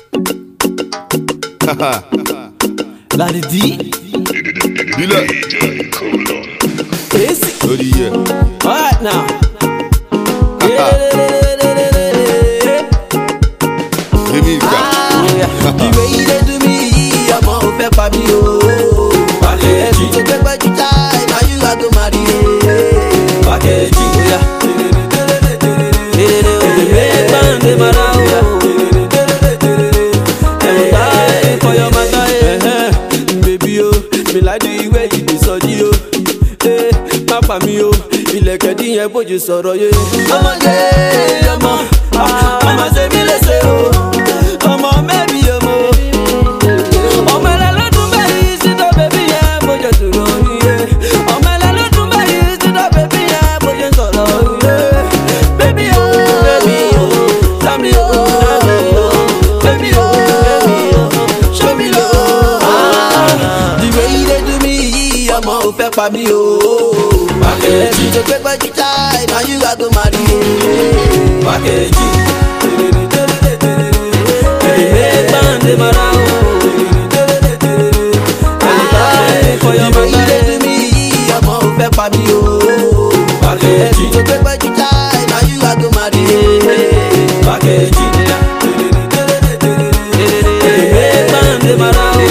Larry D. Dile. Easy. Odi ye. Alright now. Baby ka. The way you dey do me, I'm on fẹ́ pa mí o. Ẹ̀sùn tó gbẹ́gbẹ́ jù táì, now you I go marry. Pàkẹ́jì. Èdè gbàǹdé mara o. Baby o, me like the way you dey sọjí o. Má pa mí o, ilẹ̀kẹ̀ dín yẹn bójú sọ̀rọ̀ yé. Ọmọdé ọmọ, ọmọ ṣe mí léṣe o. Ọmọ mẹ́bí ọmọ. Ọmọ ẹlẹ́lọ́dún báyìí sídọ̀ bèbí yẹn bójú sọ̀rọ̀ yé. Ọmọ ẹlẹ́lọ́dún báyìí sídọ̀ bèbí yẹn bójú sọ̀rọ̀ yé. Baby o, tell me o, baby o, show me love. The way you dey do me, ọmọ ò fẹ́ pa mí o. Pàkẹ́jì tó gbé pẹ́jù táì, now you I go marry. Pàkẹ́jì. Èdè gbàǹdé mara o. The way you dey do me, ọmọ ò fẹ́ pa mí o. Pàkẹ́jì tó gbé pẹ́jù táì, now you I go marry. Pàkẹ́jì. Èdè gbàǹdé mara o.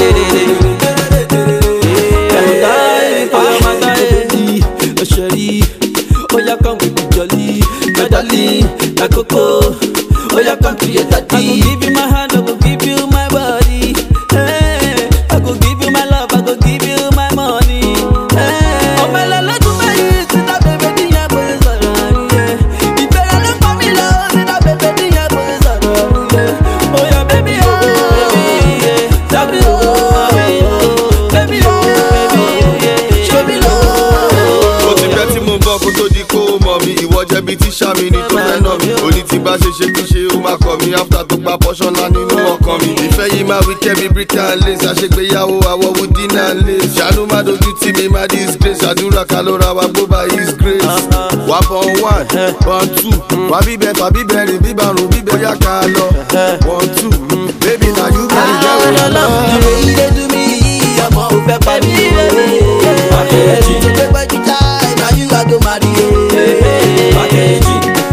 Oya come with the jolly, my darling, my coco. Oya come to your daddy. I go give you my hand, I go give you my body. Hey, I go give you my love, I go give you my money. Hey, oh my la do my sit that baby diya boy zara. If you don't for me love, sit that baby diya boy zara. Oh yeah, baby oh, tell me oh, baby oh, show me love. Mo ti fẹ́ tí mo bọ́ kó tó di kó mọ̀ mi. Ìwọ jẹ̀bi tí sàmì ni tó fẹ́ nà mí. Oní tí bá ṣe kí ṣe ó máa kọ̀ mí. After tó gba portion ńlá nínú ọkàn mi. Ìfẹ́ yìí máa wí kẹ́mi brick and lace. Àṣegbéyàwó àwọ̀ woody and lace. Ṣàánú má dojú tì mí má disgrace. Àdúrà ká ló ra wa gbó by his grace. Wà bọ̀ 1, bọ̀ 2. Wà bíbẹ̀ fà bíbẹ̀ rìn bíbàrún bíbẹ̀ yá ká lọ. 1, 2. Baby na you be the girl wey I love. The way you dey do me, ọmọ ò fẹ́ pa mí o. Pàkẹ́jì tó gbé pẹ́jù táì, now you I go marry. Pàkẹ́jì.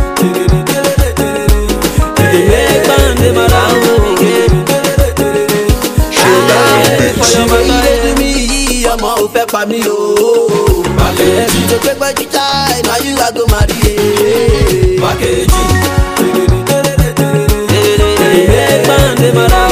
Èdè gbàǹdé mara o. The way you dey do me, ọmọ ò fẹ́ pa mí o. Pàkẹ́jì tó gbé pẹ́jù táì, now you I go marry. Pàkẹ́jì. Èdè gbàǹdé mara o.